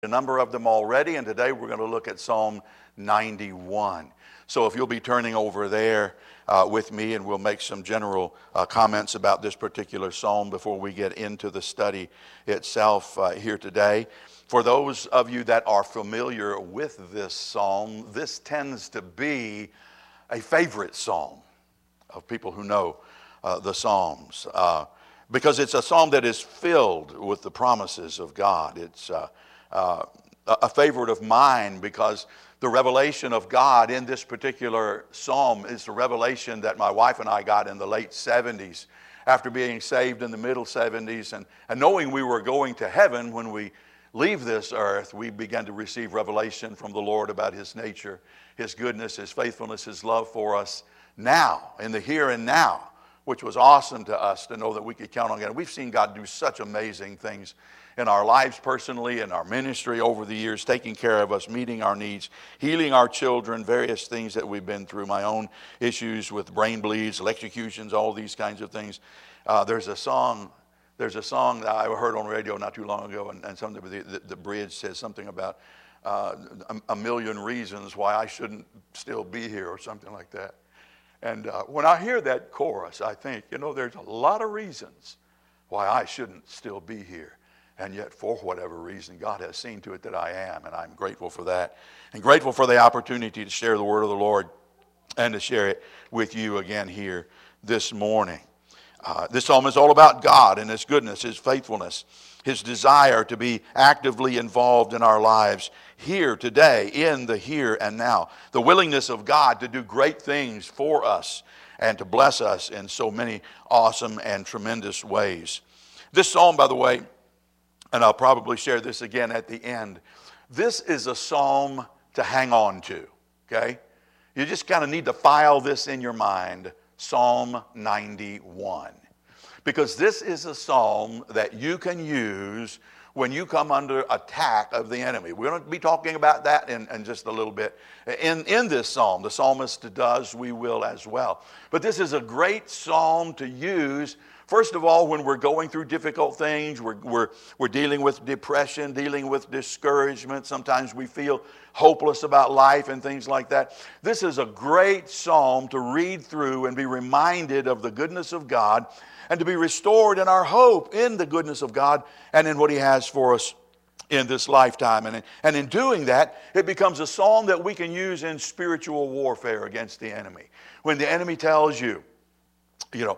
a number of them already, and today we're going to look at Psalm 91. So if you'll be turning over there with me, and we'll make some general comments about this particular psalm before we get into the study itself here today. For those of you that are familiar with this psalm, this tends to be a favorite psalm of people who know the Psalms, because it's a psalm that is filled with the promises of God. It's a favorite of mine because the revelation of God in this particular psalm is the revelation that my wife and I got in the late 70s after being saved in the middle 70s, and knowing we were going to heaven when we leave this earth. We began to receive revelation from the Lord about His nature, His goodness, His faithfulness, His love for us now, in the here and now, which was awesome to us to know that we could count on God. We've seen God do such amazing things in our lives personally, in our ministry over the years, taking care of us, meeting our needs, healing our children, various things that we've been through, my own issues with brain bleeds, electrocutions, all these kinds of things. There's a song that I heard on the radio not too long ago, and some of the bridge says something about a million reasons why I shouldn't still be here or something like that. And when I hear that chorus, I think, there's a lot of reasons why I shouldn't still be here. And yet, for whatever reason, God has seen to it that I am, and I'm grateful for that. And grateful for the opportunity to share the word of the Lord and to share it with you again here this morning. This psalm is all about God and His goodness, His faithfulness, His desire to be actively involved in our lives here today, in the here and now. The willingness of God to do great things for us and to bless us in so many awesome and tremendous ways. This psalm, by the way, and I'll probably share this again at the end, this is a psalm to hang on to, okay? You just kind of need to file this in your mind, Psalm 91. Because this is a psalm that you can use when you come under attack of the enemy. We're going to be talking about that in just a little bit. In this psalm, the psalmist does, we will as well. But this is a great psalm to use, first of all, when we're going through difficult things, we're dealing with depression, dealing with discouragement. Sometimes we feel hopeless about life and things like that. This is a great psalm to read through and be reminded of the goodness of God, and to be restored in our hope in the goodness of God and in what He has for us in this lifetime. And in doing that, it becomes a psalm that we can use in spiritual warfare against the enemy. When the enemy tells you, you're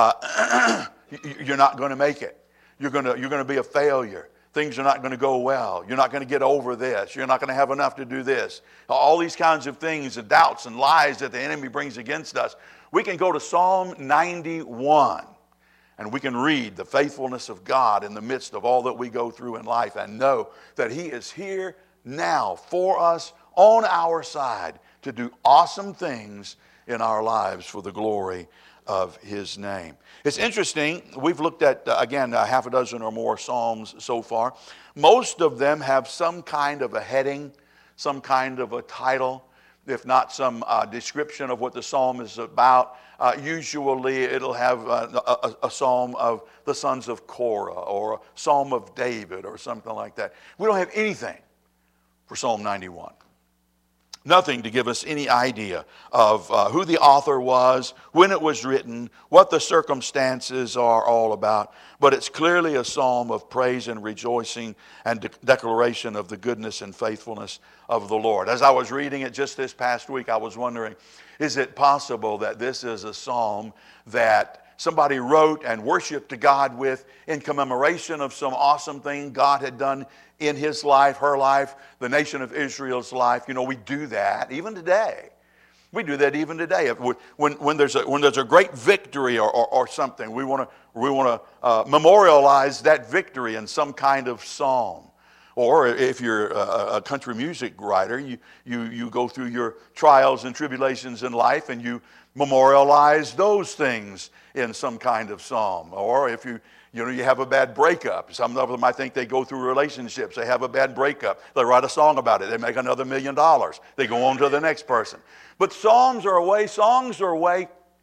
not going to make it. You're going to be a failure. Things are not going to go well. You're not going to get over this. You're not going to have enough to do this. All these kinds of things, the doubts and lies that the enemy brings against us. We can go to Psalm 91. And we can read the faithfulness of God in the midst of all that we go through in life and know that He is here now for us, on our side, to do awesome things in our lives for the glory of His name. It's interesting, we've looked at, again, half a dozen or more Psalms so far. Most of them have some kind of a heading, some kind of a title, if not some description of what the psalm is about. Usually it'll have a psalm of the sons of Korah or a psalm of David or something like that. We don't have anything for Psalm 91. Nothing to give us any idea of who the author was, when it was written, what the circumstances are all about. But it's clearly a psalm of praise and rejoicing and declaration of the goodness and faithfulness of the Lord. As I was reading it just this past week, I was wondering, is it possible that this is a psalm that somebody wrote and worshiped to God with in commemoration of some awesome thing God had done in his life, her life, the nation of Israel's life? We do that even today. We do that even today. When there's a great victory or something, we want to memorialize that victory in some kind of psalm. Or if you're a country music writer, you go through your trials and tribulations in life and you memorialize those things in some kind of psalm. Or if you have a bad breakup. Some of them, I think, they go through relationships. They have a bad breakup. They write a song about it. They make another $1 million. They go on to the next person. But songs are a way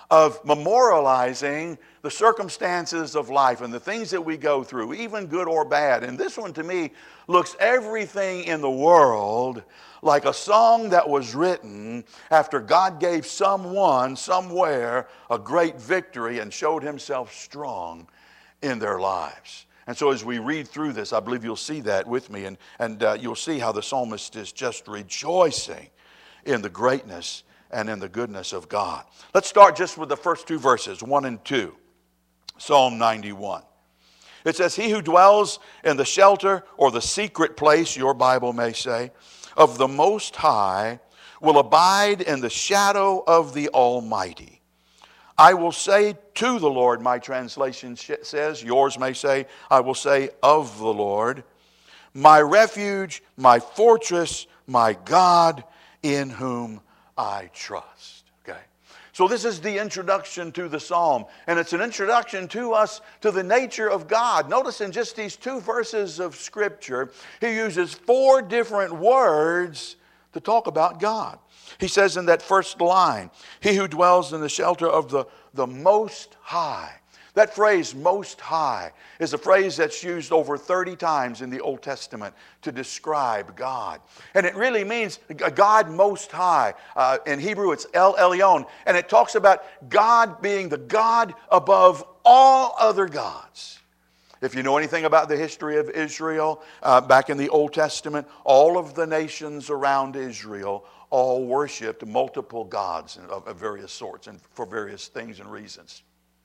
of memorializing the circumstances of life and the things that we go through, even good or bad. And this one to me looks everything in the world like a song that was written after God gave someone, somewhere, a great victory and showed himself strong in their lives. And so as we read through this, I believe you'll see that with me, and you'll see how the psalmist is just rejoicing in the greatness and in the goodness of God. Let's start just with the first two verses, 1 and 2. Psalm 91. It says, "He who dwells in the shelter or the secret place," your Bible may say, "of the Most High will abide in the shadow of the Almighty. I will say to the Lord," my translation says, yours may say, "I will say of the Lord, my refuge, my fortress, my God, in whom I trust." Okay? So this is the introduction to the psalm, and it's an introduction to us to the nature of God. Notice in just these two verses of Scripture, he uses 4 different words to talk about God. He says in that first line, "He who dwells in the shelter of the Most High." That phrase, Most High, is a phrase that's used over 30 times in the Old Testament to describe God. And it really means God Most High. In Hebrew, it's El Elyon. And it talks about God being the God above all other gods. If you know anything about the history of Israel, back in the Old Testament, all of the nations around Israel all worshipped multiple gods of various sorts and for various things and reasons.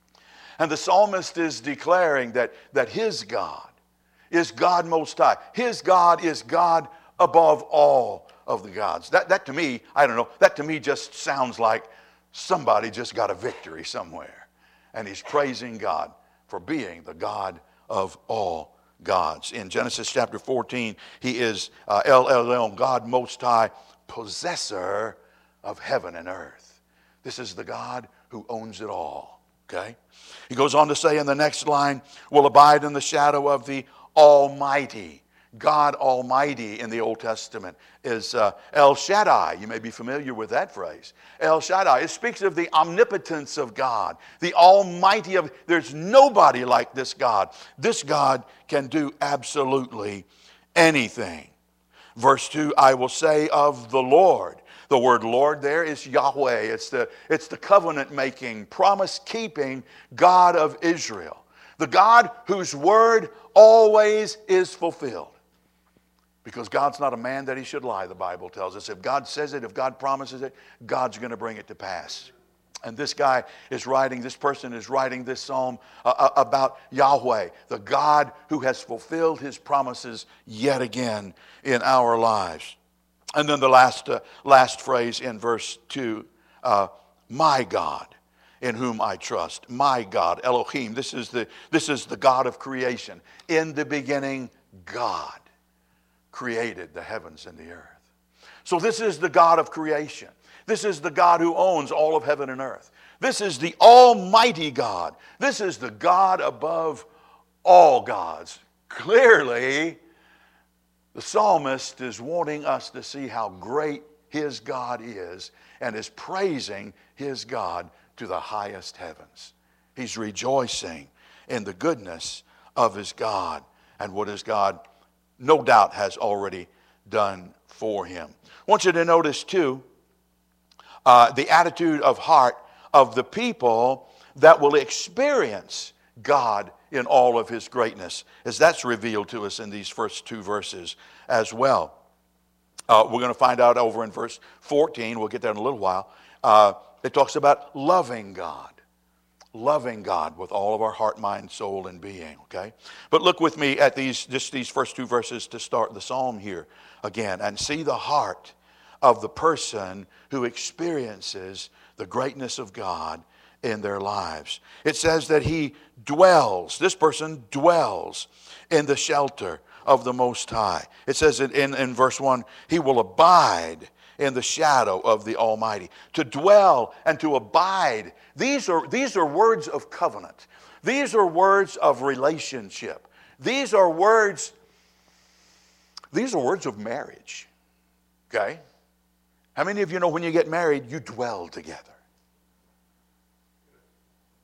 And the psalmist is declaring that his God is God Most High. His God is God above all of the gods. That to me, I don't know, that to me just sounds like somebody just got a victory somewhere. And he's praising God for being the God of all gods. In Genesis chapter 14, he is El Elyon, God Most High, possessor of heaven and earth. This is the God who owns it all. Okay? He goes on to say in the next line, "will abide in the shadow of the Almighty." God Almighty in the Old Testament is El Shaddai. You may be familiar with that phrase. El Shaddai. It speaks of the omnipotence of God, the Almighty of. There's nobody like this God. This God can do absolutely anything. Verse 2, "I will say of the Lord." The word Lord there is Yahweh. It's the covenant-making, promise-keeping God of Israel. The God whose word always is fulfilled. Because God's not a man that he should lie, the Bible tells us. If God says it, if God promises it, God's going to bring it to pass. And this person is writing this psalm about Yahweh, the God who has fulfilled his promises yet again in our lives. And then the last phrase in verse 2, "my God, in whom I trust." My God, Elohim. This is the God of creation. In the beginning, God created the heavens and the earth. So this is the God of creation. This is the God who owns all of heaven and earth. This is the Almighty God. This is the God above all gods. Clearly, the psalmist is wanting us to see how great his God is and is praising his God to the highest heavens. He's rejoicing in the goodness of his God and what his God no doubt has already done for him. I want you to notice too the attitude of heart of the people that will experience God in all of his greatness, as that's revealed to us in these first 2 verses as well. We're going to find out over in verse 14, we'll get there in a little while, it talks about loving God. Loving God with all of our heart, mind, soul, and being, okay? But look with me at these first 2 verses to start the psalm here again, and see the heart of the person who experiences the greatness of God in their lives. It says that this person dwells in the shelter of the Most High. It says in verse 1, he will abide in the shadow of the Almighty. To dwell and to abide, these are words of covenant. These are words of relationship. These are words of marriage. Okay? How many of you know when you get married, you dwell together?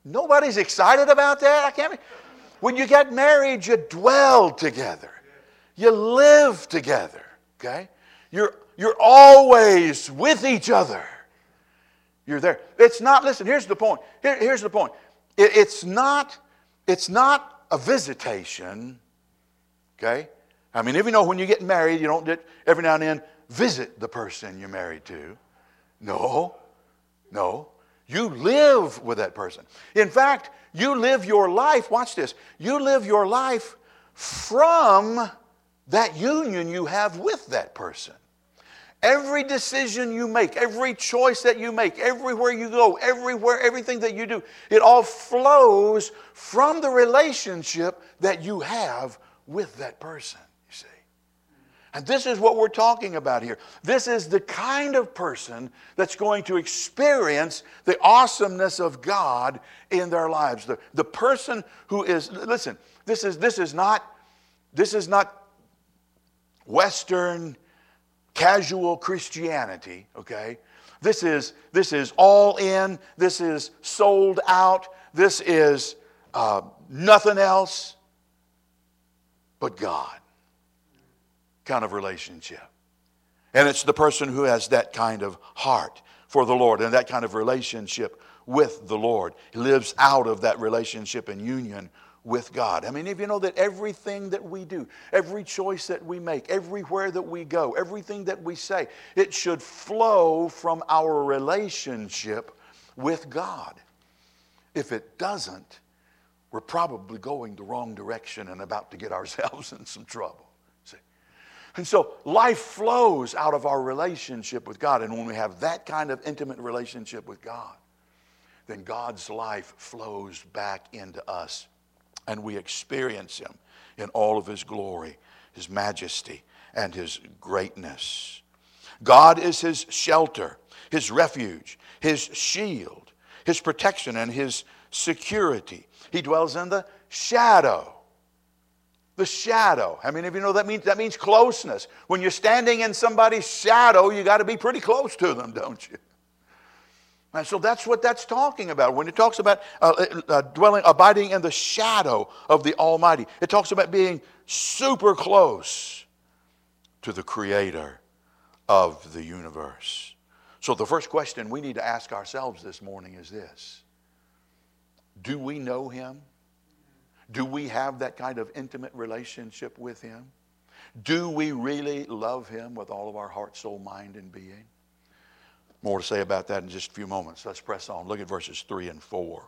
Nobody's excited about that? I can't. When you get married, you dwell together. You live together. Okay? You're always with each other. You're there. It's not, listen, here's the point. Here's the point. It's not a visitation. Okay? I mean, if you know when you get married, you don't every now and then visit the person you're married to. No. You live with that person. In fact, you live your life, watch this, you live your life from that union you have with that person. Every decision you make, every choice that you make, everywhere you go, everything that you do, it all flows from the relationship that you have with that person, you see. And this is what we're talking about here. This is the kind of person that's going to experience the awesomeness of God in their lives. The person who is, listen, this is not Western casual Christianity, okay? This is all in. This is sold out. This is nothing else but God kind of relationship. And it's the person who has that kind of heart for the Lord and that kind of relationship with the Lord. He lives out of that relationship and union with God. I mean, if you know that everything that we do, every choice that we make, everywhere that we go, everything that we say, it should flow from our relationship with God. If it doesn't, we're probably going the wrong direction and about to get ourselves in some trouble. See? And so life flows out of our relationship with God. And when we have that kind of intimate relationship with God, then God's life flows back into us. And we experience Him in all of His glory, His majesty, and His greatness. God is His shelter, His refuge, His shield, His protection, and His security. He dwells in the shadow. The shadow. I mean, if you know that means closeness. When you're standing in somebody's shadow, you got to be pretty close to them, don't you? And so that's what that's talking about. When it talks about abiding in the shadow of the Almighty, it talks about being super close to the Creator of the universe. So the first question we need to ask ourselves this morning is this: do we know Him? Do we have that kind of intimate relationship with Him? Do we really love Him with all of our heart, soul, mind, and being? More to say about that in just a few moments. Let's press on. Look at verses 3 and 4.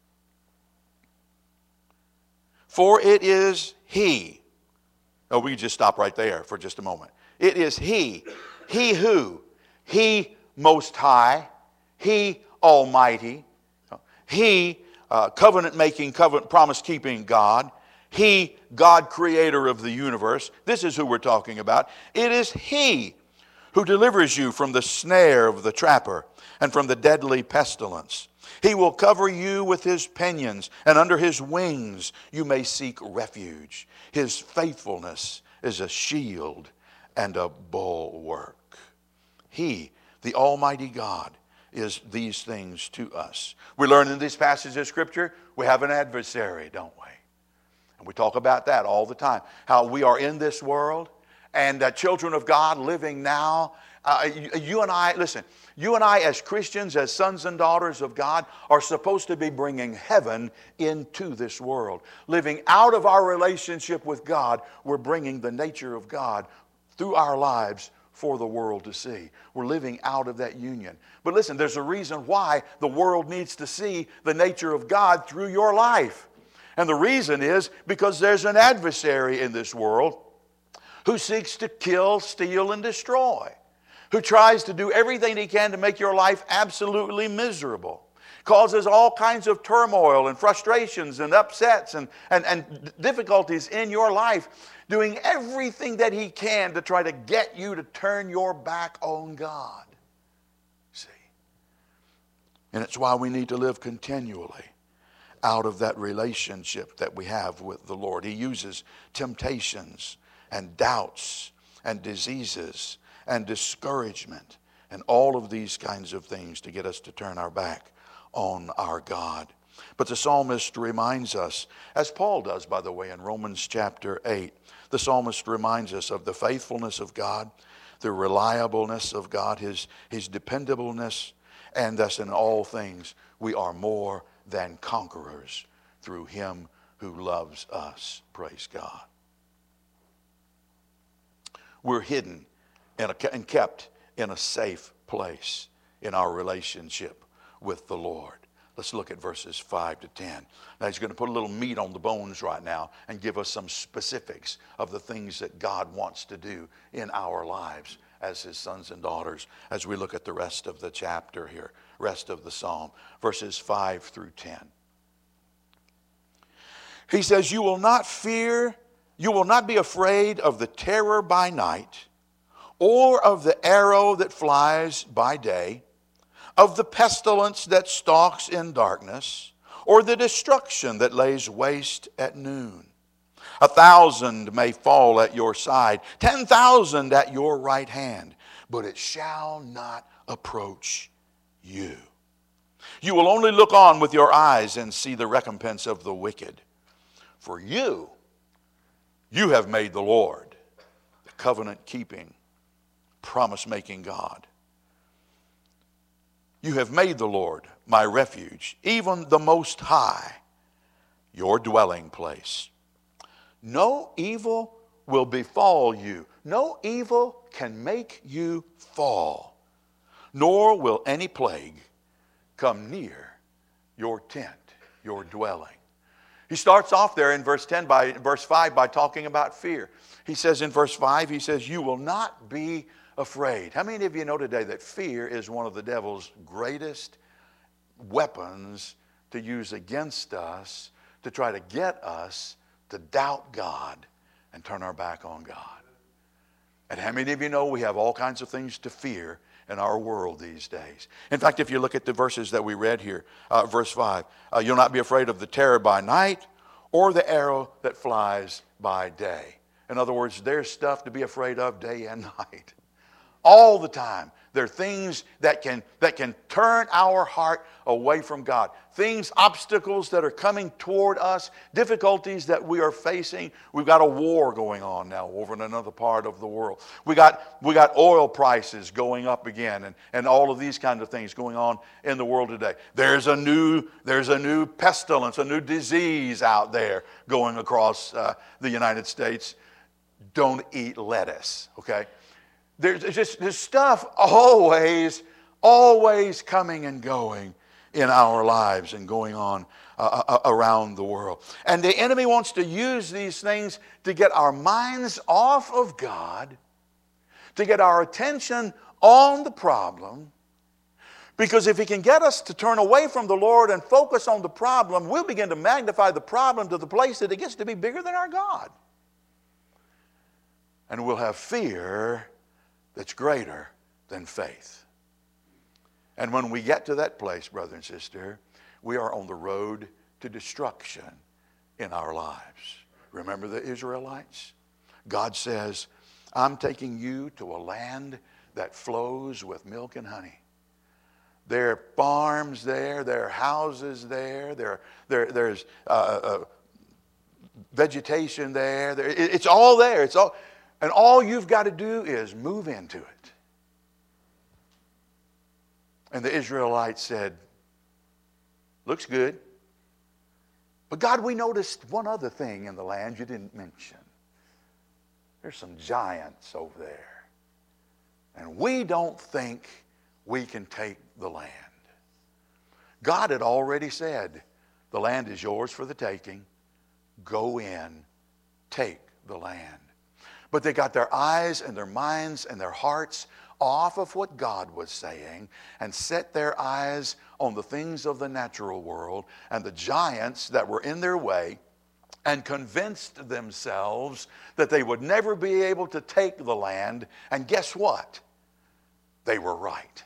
For it is He. Oh, we can just stop right there for just a moment. It is He. He who? He Most High. He Almighty. He covenant-making, covenant promise-keeping God. He, God creator of the universe. This is who we're talking about. It is He who delivers you from the snare of the trapper and from the deadly pestilence. He will cover you with His pinions, and under His wings you may seek refuge. His faithfulness is a shield and a bulwark. He, the Almighty God, is these things to us. We learn in this passage of Scripture we have an adversary, don't we? And we talk about that all the time. How we are in this world, and children of God living now. You and I, listen, you and I as Christians, as sons and daughters of God, are supposed to be bringing heaven into this world. Living out of our relationship with God, we're bringing the nature of God through our lives for the world to see. We're living out of that union. But listen, there's a reason why the world needs to see the nature of God through your life. And the reason is because there's an adversary in this world who seeks to kill, steal, and destroy, who tries to do everything he can to make your life absolutely miserable, causes all kinds of turmoil and frustrations and upsets and difficulties in your life, doing everything that he can to try to get you to turn your back on God. See? And it's why we need to live continually out of that relationship that we have with the Lord. He uses temptations and doubts and diseases and discouragement and all of these kinds of things to get us to turn our back on our God. But the psalmist reminds us, as Paul does, by the way, in Romans chapter 8, the psalmist reminds us of the faithfulness of God, the reliableness of God, his dependableness, and thus in all things we are more than conquerors through him who loves us. Praise God. We're hidden and kept in a safe place in our relationship with the Lord. Let's look at verses 5 to 10. Now he's going to put a little meat on the bones right now and give us some specifics of the things that God wants to do in our lives as his sons and daughters as we look at the rest of the chapter here, rest of the psalm, verses 5 through 10. He says, you will not be afraid of the terror by night, or of the arrow that flies by day, of the pestilence that stalks in darkness, or the destruction that lays waste at noon. 1,000 may fall at your side, 10,000 at your right hand, but it shall not approach you. You will only look on with your eyes and see the recompense of the wicked. For you have made the Lord, the covenant-keeping, promise-making God. You have made the Lord my refuge, even the Most High, your dwelling place. No evil will befall you. No evil can make you fall, nor will any plague come near your tent, your dwelling. He starts off there in verse 5 by talking about fear. He says in verse 5, he says, you will not be afraid. How many of you know today that fear is one of the devil's greatest weapons to use against us to try to get us to doubt God and turn our back on God? And how many of you know we have all kinds of things to fear in our world these days? In fact, if you look at the verses that we read here, verse 5, you'll not be afraid of the terror by night or the arrow that flies by day. In other words, there's stuff to be afraid of day and night. All the time. There are things that can turn our heart away from God. Things, obstacles that are coming toward us, difficulties that we are facing. We've got a war going on now over in another part of the world. We got oil prices going up again and all of these kinds of things going on in the world today. There's a new pestilence, a new disease out there going across the United States. Don't eat lettuce, okay? There's stuff always coming and going in our lives and going on around the world. And the enemy wants to use these things to get our minds off of God, to get our attention on the problem. Because if he can get us to turn away from the Lord and focus on the problem, we'll begin to magnify the problem to the place that it gets to be bigger than our God. And we'll have fear that's greater than faith. And when we get to that place, brother and sister, we are on the road to destruction in our lives. Remember the Israelites? God says, I'm taking you to a land that flows with milk and honey. There are farms there, there are houses there, there's vegetation there. It's all there. It's all. And all you've got to do is move into it. And the Israelites said, looks good. But God, we noticed one other thing in the land you didn't mention. There's some giants over there. And we don't think we can take the land. God had already said, the land is yours for the taking. Go in, take the land. But they got their eyes and their minds and their hearts off of what God was saying and set their eyes on the things of the natural world and the giants that were in their way and convinced themselves that they would never be able to take the land. And guess what? They were right.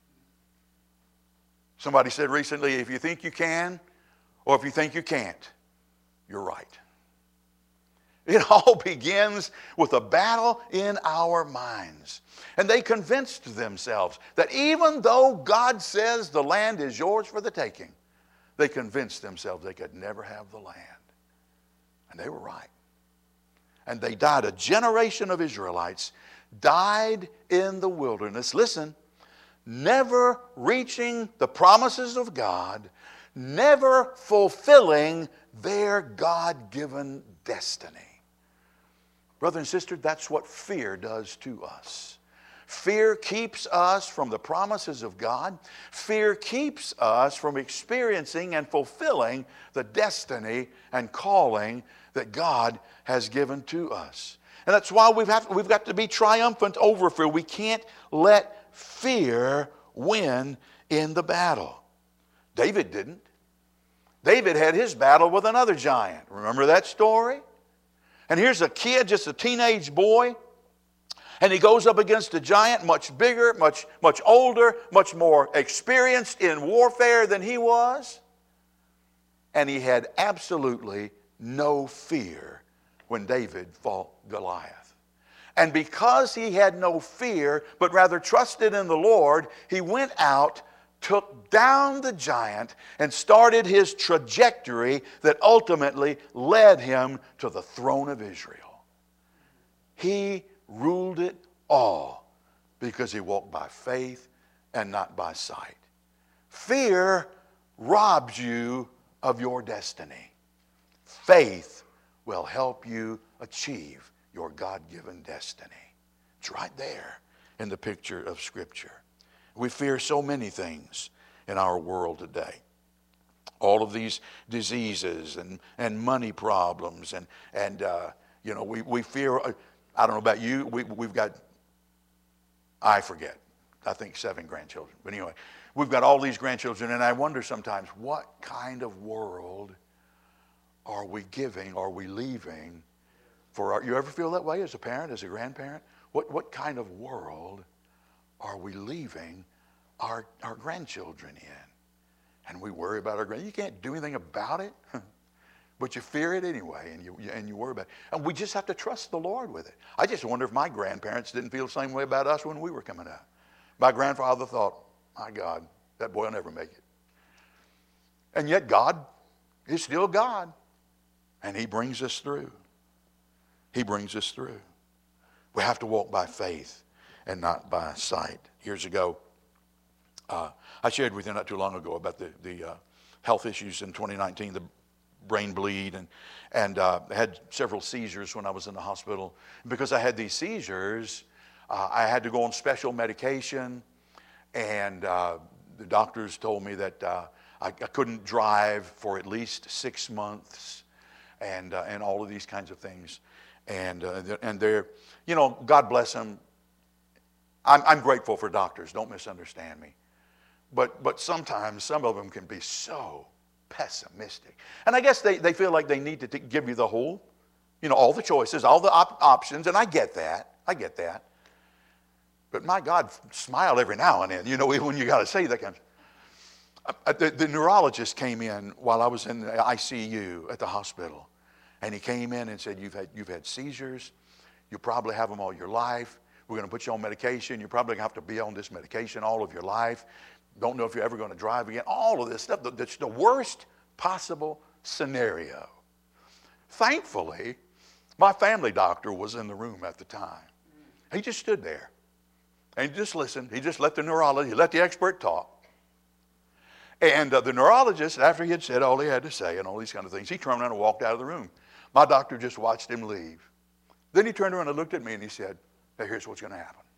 Somebody said recently, if you think you can or if you think you can't, you're right. It all begins with a battle in our minds. And they convinced themselves that even though God says the land is yours for the taking, they convinced themselves they could never have the land. And they were right. And they died. A generation of Israelites died in the wilderness. Listen, never reaching the promises of God, never fulfilling their God-given destiny. Brother and sister, that's what fear does to us. Fear keeps us from the promises of God. Fear keeps us from experiencing and fulfilling the destiny and calling that God has given to us. And that's why we've got to be triumphant over fear. We can't let fear win in the battle. David didn't. David had his battle with another giant. Remember that story? And here's a kid, just a teenage boy, and he goes up against a giant much bigger, much older, much more experienced in warfare than he was. And he had absolutely no fear when David fought Goliath. And because he had no fear, but rather trusted in the Lord, he went out, took down the giant, and started his trajectory that ultimately led him to the throne of Israel. He ruled it all because he walked by faith and not by sight. Fear robs you of your destiny. Faith will help you achieve your God-given destiny. It's right there in the picture of Scripture. We fear so many things in our world today. All of these diseases and money problems and we fear. I don't know about you. We've got, I forget, I think 7 grandchildren. But anyway, we've got all these grandchildren, and I wonder sometimes, what kind of world are we giving, are we leaving for our, you ever feel that way as a parent, as a grandparent? What kind of world are we leaving our grandchildren in? And we worry about our grandchildren. You can't do anything about it, but you fear it anyway, and you worry about it. And we just have to trust the Lord with it. I just wonder if my grandparents didn't feel the same way about us when we were coming up. My grandfather thought, my God, that boy will never make it. And yet God is still God, and He brings us through. He brings us through. We have to walk by faith and not by sight. Years ago, I shared with you not too long ago about the health issues in 2019, the brain bleed, and I had several seizures when I was in the hospital. Because I had these seizures, I had to go on special medication, and the doctors told me that I couldn't drive for at least 6 months, and all of these kinds of things. And they're, God bless them. I'm grateful for doctors, don't misunderstand me. But sometimes some of them can be so pessimistic. And I guess they feel like they need to give you the whole, all the choices, all the options, and I get that. But my God, smile every now and then, when you got to say that kind of. The neurologist came in while I was in the ICU at the hospital, and he came in and said, you've had seizures, you'll probably have them all your life. We're going to put you on medication. You're probably going to have to be on this medication all of your life. Don't know if you're ever going to drive again. All of this stuff. That's the worst possible scenario. Thankfully, my family doctor was in the room at the time. He just stood there. And he just listened. He just let the neurologist, he let the expert talk. And the neurologist, after he had said all he had to say and all these kind of things, he turned around and walked out of the room. My doctor just watched him leave. Then he turned around and looked at me and he said, now here's what's going to happen.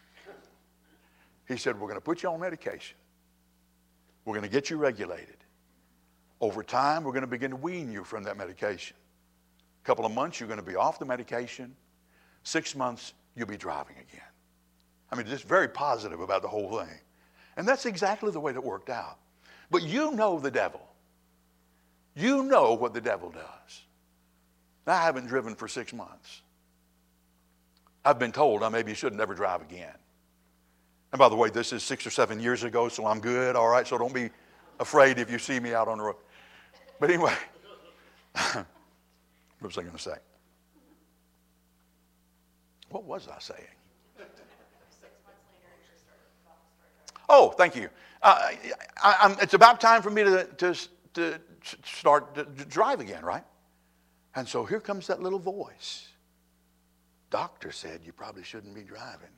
He said, we're going to put you on medication. We're going to get you regulated. Over time, we're going to begin to wean you from that medication. A couple of months, you're going to be off the medication. 6 months, you'll be driving again. I mean, just very positive about the whole thing. And that's exactly the way that worked out. But you know the devil. You know what the devil does. Now, I haven't driven for 6 months. I've been told I maybe should never drive again. And by the way, this is 6 or 7 years ago, so I'm good, all right? So don't be afraid if you see me out on the road. But anyway, what was I going to say? What was I saying? 6 months later, you started. Oh, thank you. It's about time for me to to start to drive again, right? And so here comes that little voice. Doctor said you probably shouldn't be driving.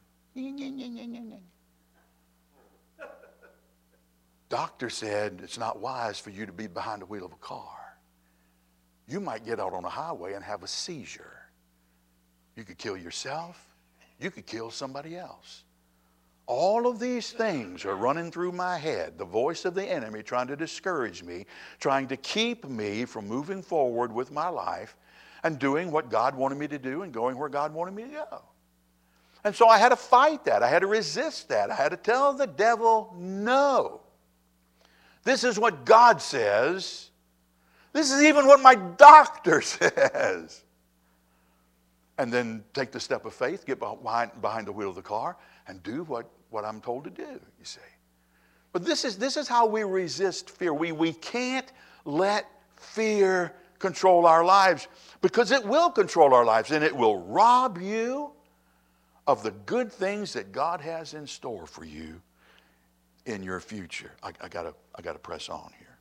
Doctor said it's not wise for you to be behind the wheel of a car. You might get out on a highway and have a seizure. You could kill yourself. You could kill somebody else. All of these things are running through my head. The voice of the enemy trying to discourage me, trying to keep me from moving forward with my life and doing what God wanted me to do and going where God wanted me to go. And so I had to fight that. I had to resist that. I had to tell the devil, no. This is what God says. This is even what my doctor says. And then take the step of faith, get behind the wheel of the car, and do what I'm told to do, you see. But this is how we resist fear. We can't let fear control our lives, because it will control our lives, and it will rob you of the good things that God has in store for you in your future. I gotta press on here.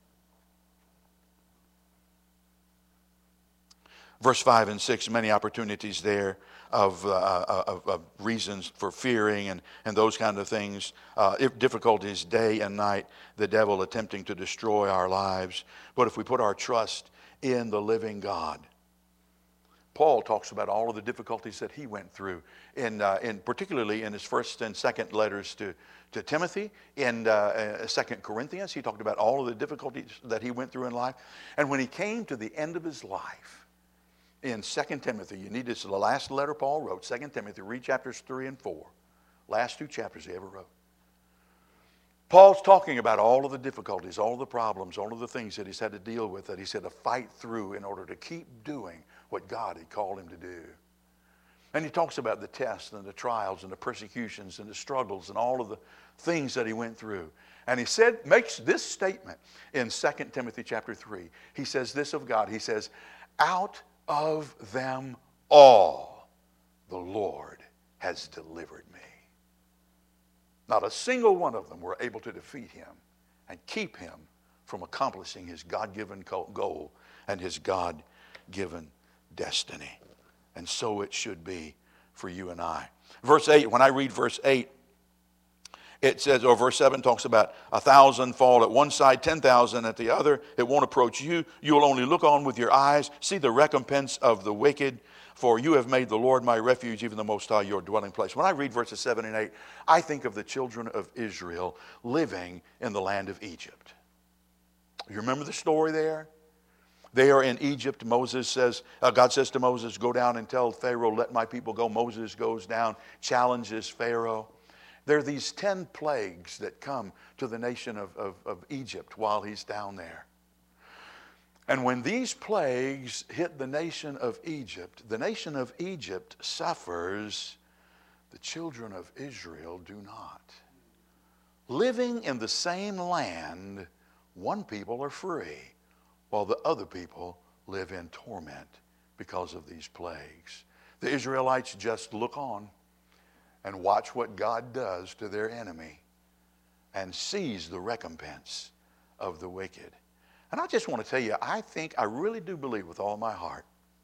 Verse 5 and 6, many opportunities there of reasons for fearing and those kind of things. Difficulties day and night, the devil attempting to destroy our lives. But if we put our trust in the living God, Paul talks about all of the difficulties that he went through, particularly in his first and second letters to Timothy. In 2 Corinthians, he talked about all of the difficulties that he went through in life. And when he came to the end of his life, in 2 Timothy, this is the last letter Paul wrote, 2 Timothy, read chapters 3 and 4. Last two chapters he ever wrote. Paul's talking about all of the difficulties, all of the problems, all of the things that he's had to deal with, that he's had to fight through in order to keep doing what God had called him to do. And he talks about the tests and the trials and the persecutions and the struggles and all of the things that he went through. And he makes this statement in 2 Timothy chapter 3. He says this of God. He says, out of them all, the Lord has delivered me. Not a single one of them were able to defeat him and keep him from accomplishing his God-given goal and his God-given destiny. And so it should be for you and I. Verse 8, when I read verse 8, it says, or verse 7 talks about 1,000 fall at one side, 10,000 at the other. It won't approach you. You will only look on with your eyes, see the recompense of the wicked. For you have made the Lord my refuge, even the Most High your dwelling place. When I read verses 7 and 8, I think of the children of Israel living in the land of Egypt. You remember the story there? They are in Egypt. God says to Moses, go down and tell Pharaoh, let my people go. Moses goes down, challenges Pharaoh. There are these 10 plagues that come to the nation of Egypt while he's down there. And when these plagues hit the nation of Egypt suffers, the children of Israel do not. Living in the same land, one people are free, while the other people live in torment because of these plagues. The Israelites just look on and watch what God does to their enemy and sees the recompense of the wicked. And I just want to tell you, I really do believe with all my heart,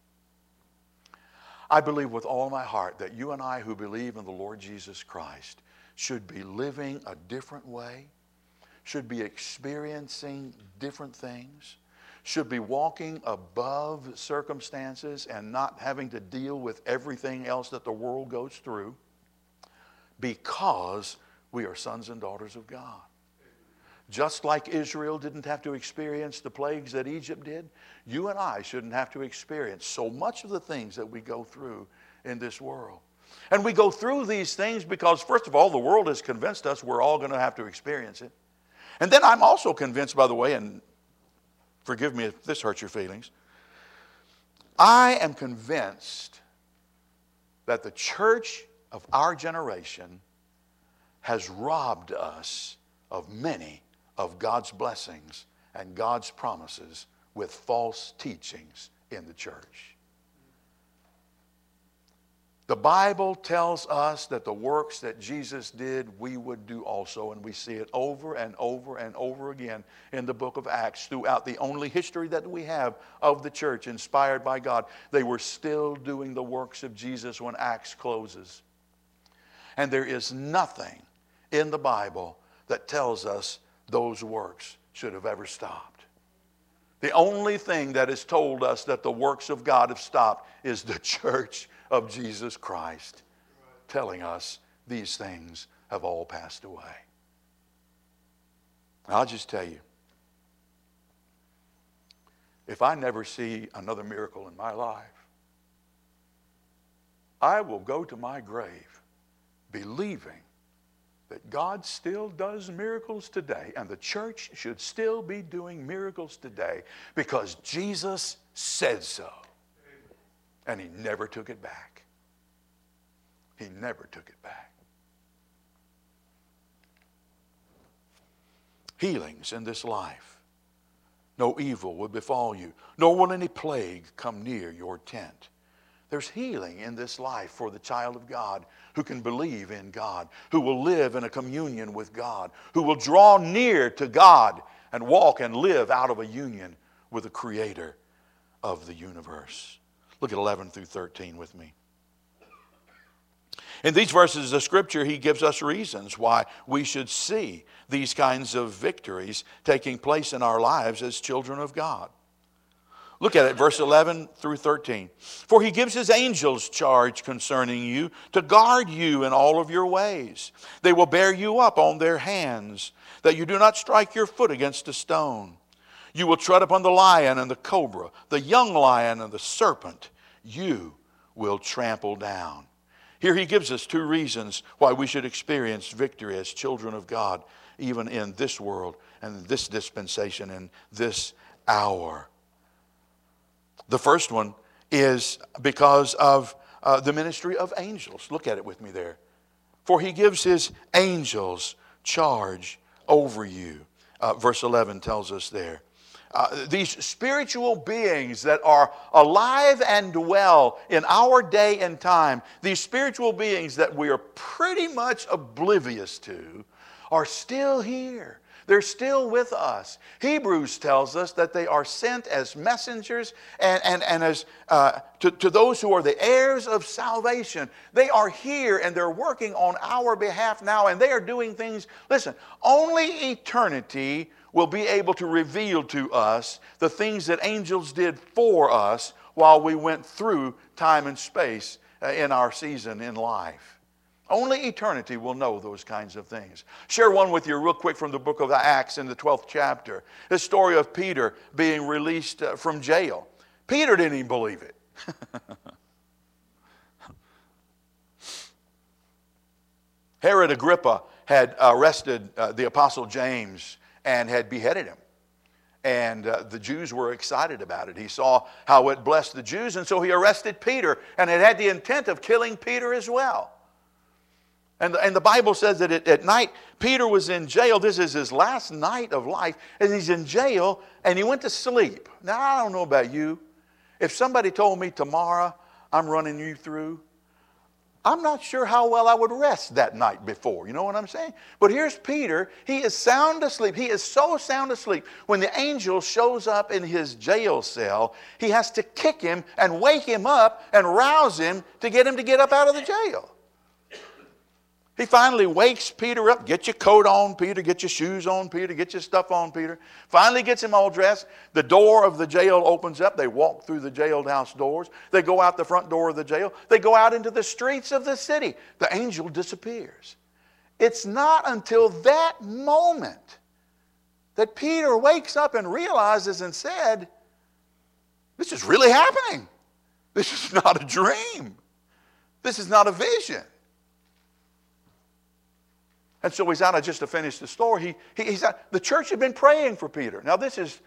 I believe with all my heart that you and I who believe in the Lord Jesus Christ should be living a different way, should be experiencing different things, should be walking above circumstances and not having to deal with everything else that the world goes through, because we are sons and daughters of God. Just like Israel didn't have to experience the plagues that Egypt did, you and I shouldn't have to experience so much of the things that we go through in this world. And we go through these things because, first of all, the world has convinced us we're all going to have to experience it. And then I'm also convinced, by the way, and forgive me if this hurts your feelings, I am convinced that the church of our generation has robbed us of many of God's blessings and God's promises with false teachings in the church. The Bible tells us that the works that Jesus did, we would do also. And we see it over and over and over again in the book of Acts. Throughout the only history that we have of the church inspired by God, they were still doing the works of Jesus when Acts closes. And there is nothing in the Bible that tells us those works should have ever stopped. The only thing that has told us that the works of God have stopped is the church of Jesus Christ, telling us these things have all passed away. I'll just tell you, if I never see another miracle in my life, I will go to my grave believing that God still does miracles today, and the church should still be doing miracles today because Jesus said so. And he never took it back. He never took it back. Healings in this life. No evil will befall you, nor will any plague come near your tent. There's healing in this life for the child of God who can believe in God, who will live in a communion with God, who will draw near to God and walk and live out of a union with the Creator of the universe. Look at 11 through 13 with me. In these verses of Scripture, he gives us reasons why we should see these kinds of victories taking place in our lives as children of God. Look at it, verse 11 through 13. For he gives his angels charge concerning you to guard you in all of your ways. They will bear you up on their hands, that you do not strike your foot against a stone. You will tread upon the lion and the cobra, the young lion and the serpent. You will trample down. Here he gives us two reasons why we should experience victory as children of God, even in this world and this dispensation and this hour. The first one is because of the ministry of angels. Look at it with me there. For he gives his angels charge over you. Verse 11 tells us there. These spiritual beings that are alive and dwell in our day and time, these spiritual beings that we are pretty much oblivious to, are still here. They're still with us. Hebrews tells us that they are sent as messengers and as to those who are the heirs of salvation. They are here and they're working on our behalf now, and they are doing things. Listen, only eternity will be able to reveal to us the things that angels did for us while we went through time and space in our season in life. Only eternity will know those kinds of things. Share one with you real quick from the book of Acts in the 12th chapter. The story of Peter being released from jail. Peter didn't even believe it. Herod Agrippa had arrested the apostle James and had beheaded him. And the Jews were excited about it. He saw how it blessed the Jews, and so he arrested Peter, and it had the intent of killing Peter as well. And the Bible says that at night, Peter was in jail. This is his last night of life, and he's in jail, and he went to sleep. Now, I don't know about you. If somebody told me tomorrow I'm running you through, I'm not sure how well I would rest that night before. You know what I'm saying? But here's Peter. He is sound asleep. He is so sound asleep. When the angel shows up in his jail cell, he has to kick him and wake him up and rouse him to get up out of the jail. He finally wakes Peter up. Get your coat on, Peter. Get your shoes on, Peter. Get your stuff on, Peter. Finally gets him all dressed. The door of the jail opens up. They walk through the jailhouse doors. They go out the front door of the jail. They go out into the streets of the city. The angel disappears. It's not until that moment that Peter wakes up and realizes and said, this is really happening. This is not a dream. This is not a vision. And so he's out, just to finish the story, he's out. The church had been praying for Peter. Now this is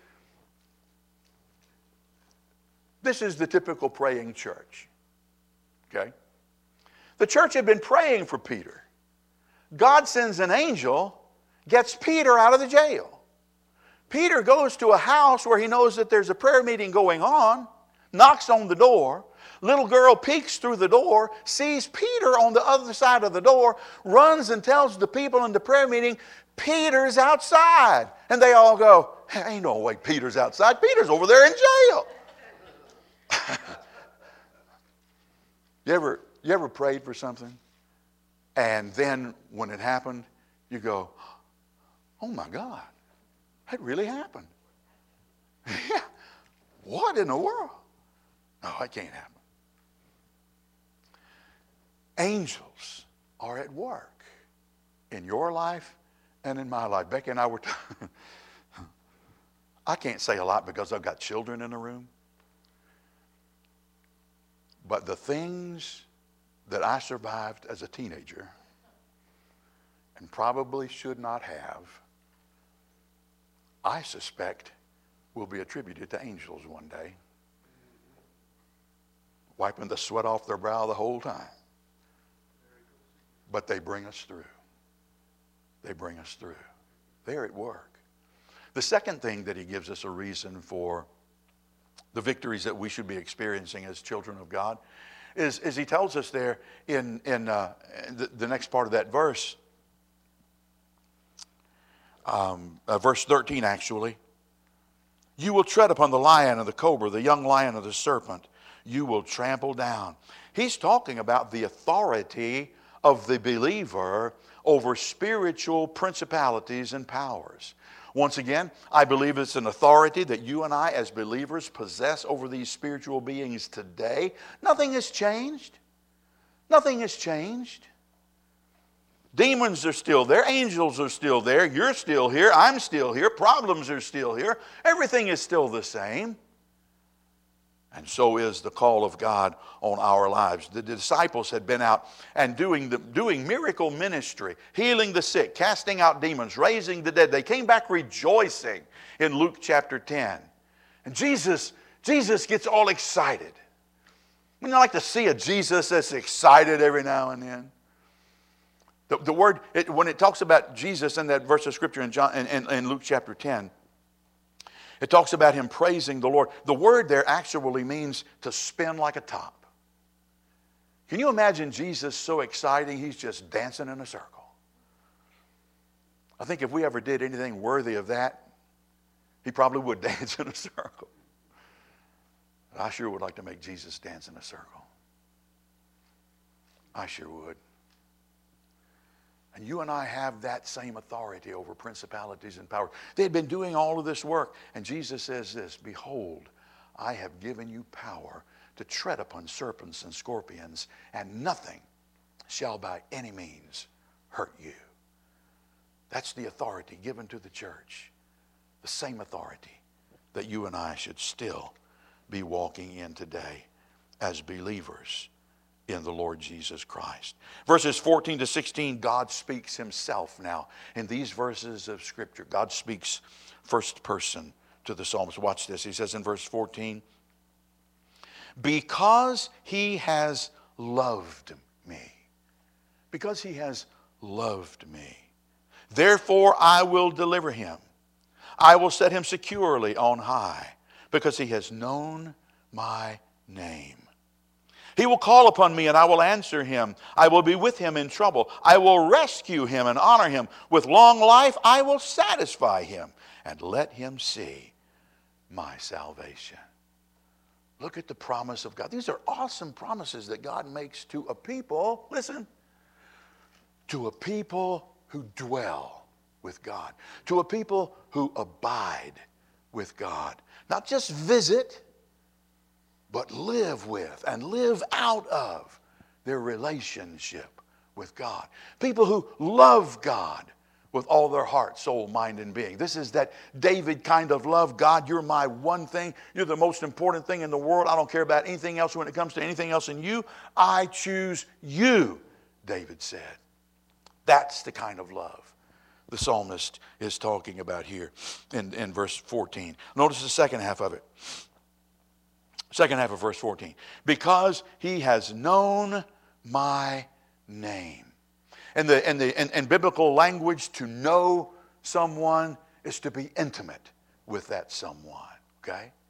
the typical praying church. Okay? The church had been praying for Peter. God sends an angel, gets Peter out of the jail. Peter goes to a house where he knows that there's a prayer meeting going on, knocks on the door, Little girl peeks through the door, sees Peter on the other side of the door, runs and tells the people in the prayer meeting, Peter's outside. And they all go, hey, ain't no way Peter's outside. Peter's over there in jail. You ever prayed for something? And then when it happened, you go, oh my God, that really happened. Yeah. What in the world? No, that can't happen. Angels are at work in your life and in my life. Becky and I were I can't say a lot because I've got children in the room. But the things that I survived as a teenager and probably should not have, I suspect will be attributed to angels one day, wiping the sweat off their brow the whole time. But they bring us through. They bring us through. They're at work. The second thing that he gives us a reason for the victories that we should be experiencing as children of God is he tells us there in the next part of that verse, verse 13 actually, you will tread upon the lion and the cobra, the young lion of the serpent, you will trample down. He's talking about the authority of the believer over spiritual principalities and powers. Once again, I believe it's an authority that you and I as believers possess over these spiritual beings today. Nothing has changed. Nothing has changed. Demons are still there. Angels are still there. You're still here. I'm still here. Problems are still here. Everything is still the same. And so is the call of God on our lives. The disciples had been out and doing miracle ministry, healing the sick, casting out demons, raising the dead. They came back rejoicing in Luke chapter 10. And Jesus gets all excited. Wouldn't you like to see a Jesus that's excited every now and then? The word, when it talks about Jesus in that verse of Scripture in Luke chapter 10, it talks about him praising the Lord. The word there actually means to spin like a top. Can you imagine Jesus so exciting he's just dancing in a circle? I think if we ever did anything worthy of that, he probably would dance in a circle. But I sure would like to make Jesus dance in a circle. I sure would. And you and I have that same authority over principalities and powers. They had been doing all of this work. And Jesus says this, behold, I have given you power to tread upon serpents and scorpions, and nothing shall by any means hurt you. That's the authority given to the church. The same authority that you and I should still be walking in today as believers in the Lord Jesus Christ. Verses 14 to 16, God speaks himself now. In these verses of Scripture, God speaks first person to the psalmist. Watch this. He says in verse 14, because he has loved me. Because he has loved me. Therefore I will deliver him. I will set him securely on high, because he has known my name. He will call upon me and I will answer him. I will be with him in trouble. I will rescue him and honor him. With long life I will satisfy him and let him see my salvation. Look at the promise of God. These are awesome promises that God makes to a people, listen, to a people who dwell with God, to a people who abide with God. Not just visit, but live with and live out of their relationship with God. People who love God with all their heart, soul, mind, and being. This is that David kind of love. God, you're my one thing. You're the most important thing in the world. I don't care about anything else when it comes to anything else in you. I choose you, David said. That's the kind of love the psalmist is talking about here in verse 14. Notice the second half of it. Second half of verse 14. Because he has known my name. In biblical language, to know someone is to be intimate with that someone. Okay?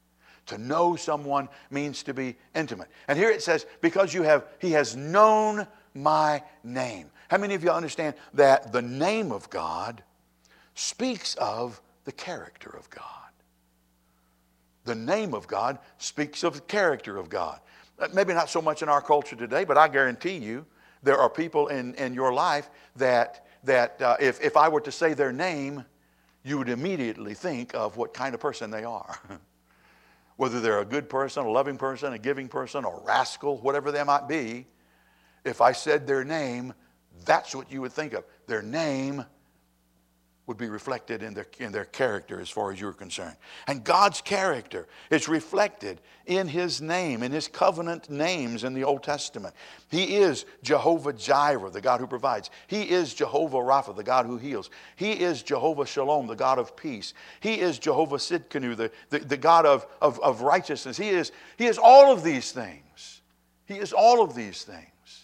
To know someone means to be intimate. And here it says, because he has known my name. How many of you understand that the name of God speaks of the character of God? The name of God speaks of the character of God. Maybe not so much in our culture today, but I guarantee you there are people in your life that if I were to say their name, you would immediately think of what kind of person they are. Whether they're a good person, a loving person, a giving person, a rascal, whatever they might be, if I said their name, that's what you would think of. Their name would be reflected in their character as far as you're concerned. And God's character is reflected in His name, in His covenant names in the Old Testament. He is Jehovah Jireh, the God who provides. He is Jehovah Rapha, the God who heals. He is Jehovah Shalom, the God of peace. He is Jehovah Sidkenu, the God of righteousness. He is all of these things. He is all of these things.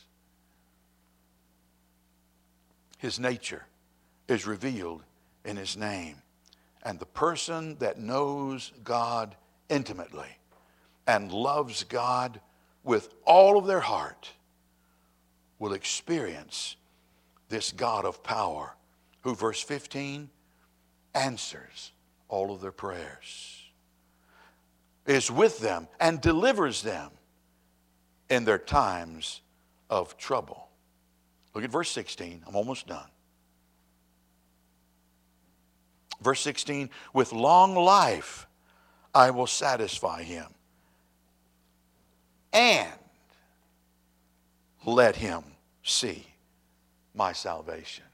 His nature is revealed in His name. And the person that knows God intimately and loves God with all of their heart will experience this God of power who, verse 15, answers all of their prayers, is with them and delivers them in their times of trouble. Look at verse 16. I'm almost done. Verse 16, with long life I will satisfy him and let him see my salvation.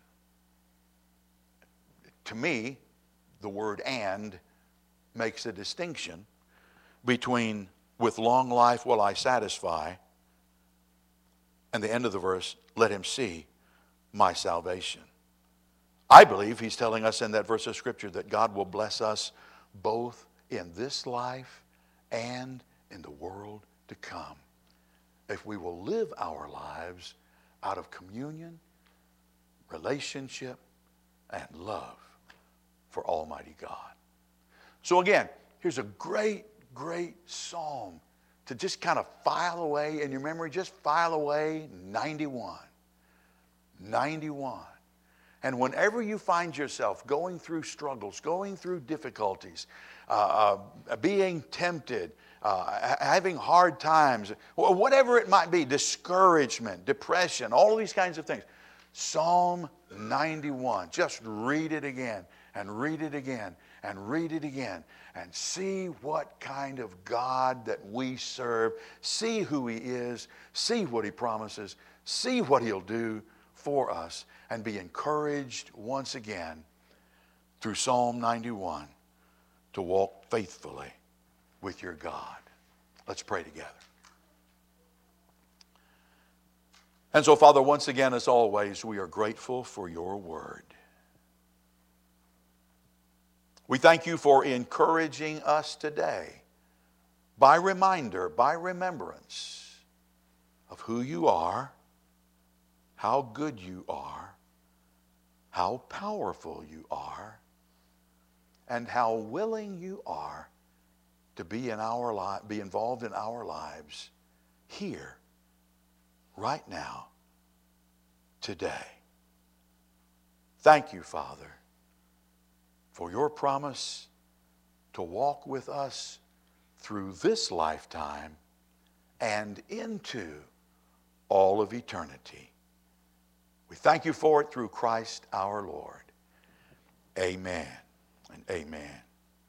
To me, the word "and" makes a distinction between with long life will I satisfy and the end of the verse, let him see my salvation. I believe he's telling us in that verse of Scripture that God will bless us both in this life and in the world to come if we will live our lives out of communion, relationship, and love for Almighty God. So again, here's a great, great psalm to just kind of file away in your memory. Just file away 91. 91. And whenever you find yourself going through struggles, going through difficulties, being tempted, having hard times, whatever it might be, discouragement, depression, all of these kinds of things, Psalm 91, just read it again and read it again and read it again and see what kind of God that we serve, see who He is, see what He promises, see what He'll do for us, and be encouraged once again through Psalm 91 to walk faithfully with your God. Let's pray together. And so, Father, once again, as always, we are grateful for your word. We thank you for encouraging us today by reminder, by remembrance of who you are, how good you are, how powerful you are, and how willing you are to be involved in our lives here, right now, today. Thank you, Father, for your promise to walk with us through this lifetime and into all of eternity. We thank you for it through Christ our Lord. Amen and amen.